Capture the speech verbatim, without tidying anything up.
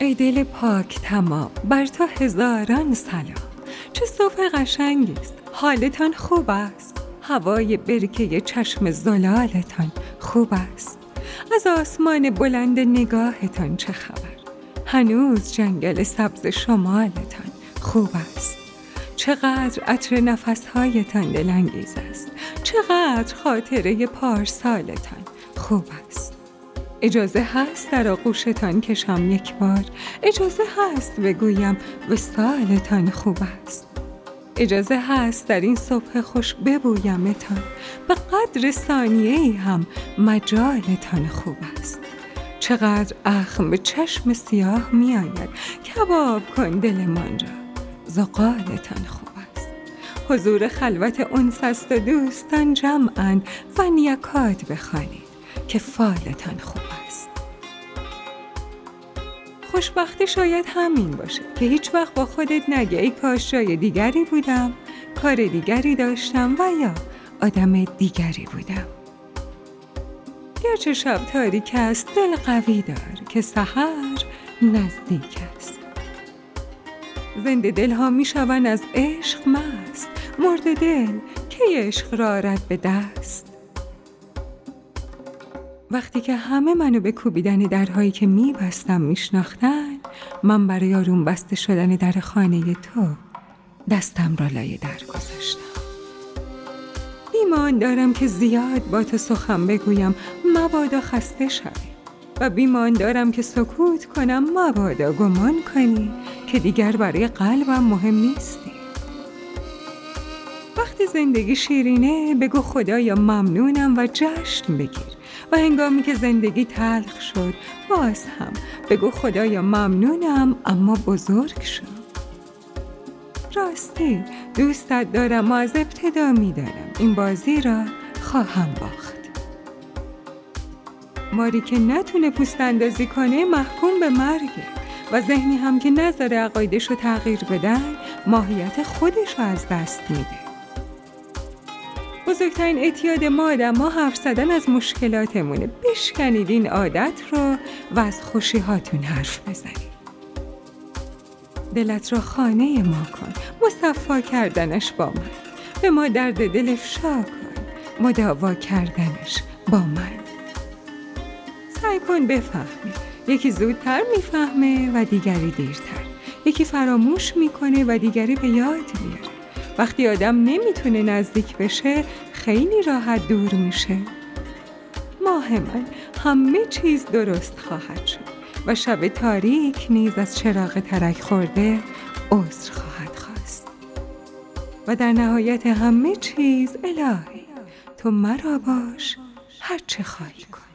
ای دل پاک تمام، بر تو هزاران سلام. چه صبح قشنگی است، حالتان خوب است؟ هوای برکه چشم زلالتان خوب است؟ از آسمان بلند نگاهتان چه خبر؟ هنوز جنگل سبز شمالتان خوب است؟ چقدر عطر نفسهایتان دلانگیز است، چقدر خاطره پارسالتان خوب است. اجازه هست در آغوشتان کشم یک بار، اجازه هست بگویم وصالتان خوب است. اجازه هست در این صبح خوش ببویمتان، به قدر ثانیه‌ای هم مجالتان خوب است. چقدر اخم به چشم سیاه می آید، کباب کن دلمان را، زغالتان خوب است. حضور خلوت انس است و دوستان جمعند، فن یکاد بخوانید که فالتان خوب است. خوشبختی شاید همین باشه که هیچ وقت با خودت نگی ای کاش جای دیگری بودم، کار دیگری داشتم و یا آدم دیگری بودم. گرچه شب تاریک است، دل قوی دار که سحر نزدیک است. زنده دل ها می شوند از عشق مست، مرده دل که عشق را آرد به دست. وقتی که همه منو به کوبیدن درهایی که می بستم می شناختن، من برای آروم بسته شدن در خانه تو دستم را لای در گذاشتم. بیمان دارم که زیاد با تو سخن بگویم مبادا خسته شوی، و بیمان دارم که سکوت کنم مبادا گمان کنی که دیگر برای قلبم مهم نیستی. وقتی زندگی شیرینه بگو خدایا ممنونم و جشن بگیر، و هنگامی که زندگی تلخ شد باز هم بگو خدایا ممنونم اما بزرگ شد. راستی دوستت دارم و از ابتدا می‌دانم این بازی را خواهم باخت. ماری که نتونه پوست اندازی کنه محکوم به مرگه، و ذهنی هم که نذاره عقایدش رو تغییر بدن ماهیت خودش رو از دست میده. بزرگترین اعتیاد ما آدم ها حرف زدن از مشکلاتمونه. بشکنید این عادت رو و از خوشیهاتون حرف بزنید. دلت را خانه ما کن، مصفا کردنش با من. به ما درد دل افشا کن، مداوا کردنش با من. سعی کن بفهمی، یکی زودتر میفهمه و دیگری دیرتر. یکی فراموش میکنه و دیگری به یاد میاره. وقتی آدم نمیتونه نزدیک بشه خیلی راحت دور میشه. ماه من همه چیز درست خواهد شد و شب تاریک نیز از چراغ ترک خورده عذر خواهد خواست. و در نهایت همه چیز الهی تو مرا باش، هر چه خواهی کن.